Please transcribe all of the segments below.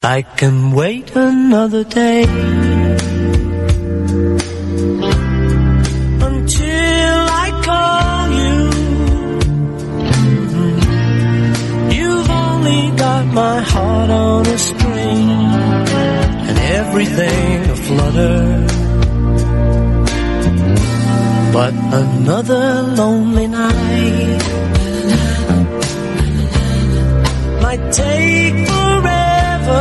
I can wait another day until I call you. You've only got my heart on a string and everything aflutter. But another lonely night might take forever.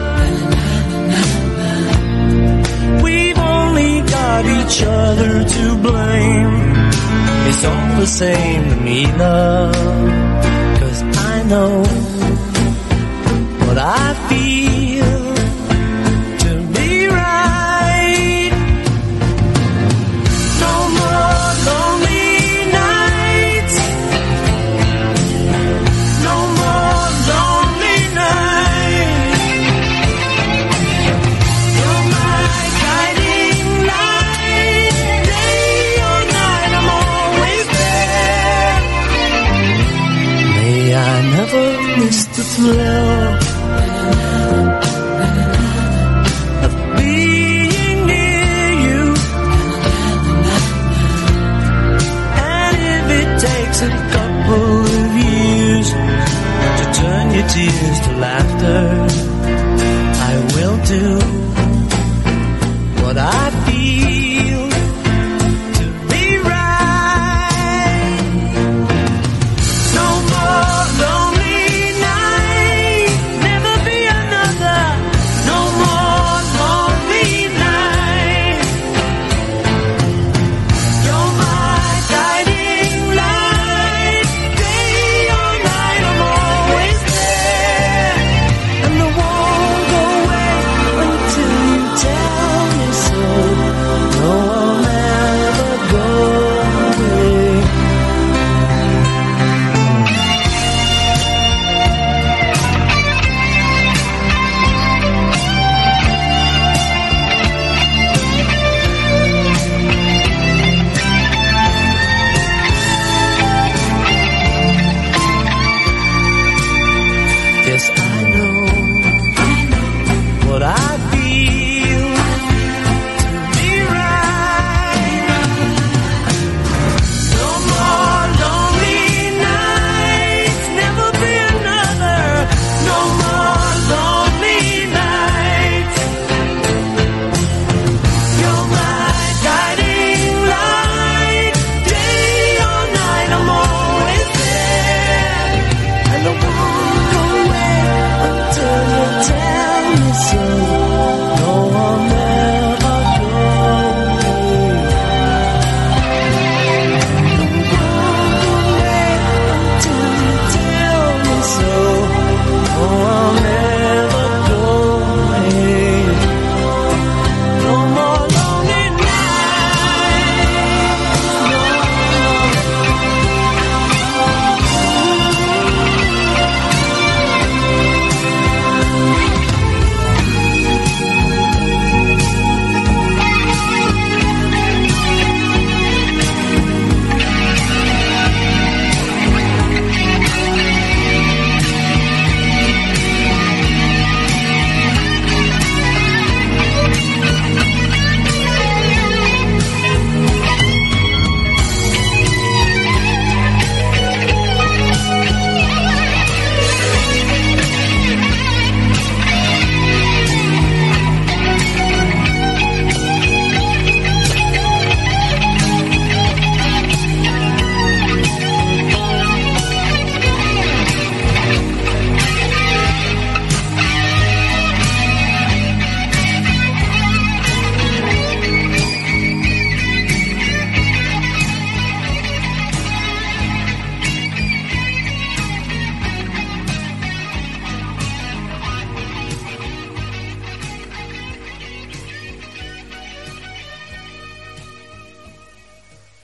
We've only got each other to blame. It's all the same to me, love, 'cause I know what I feel to be right. No more lonely nights, no more lonely nights. You're my guiding light, day or night I'm always there. May I never miss the thrill of being near you. And if it takes a couple of years to turn your tears to laughter, I will do what I feel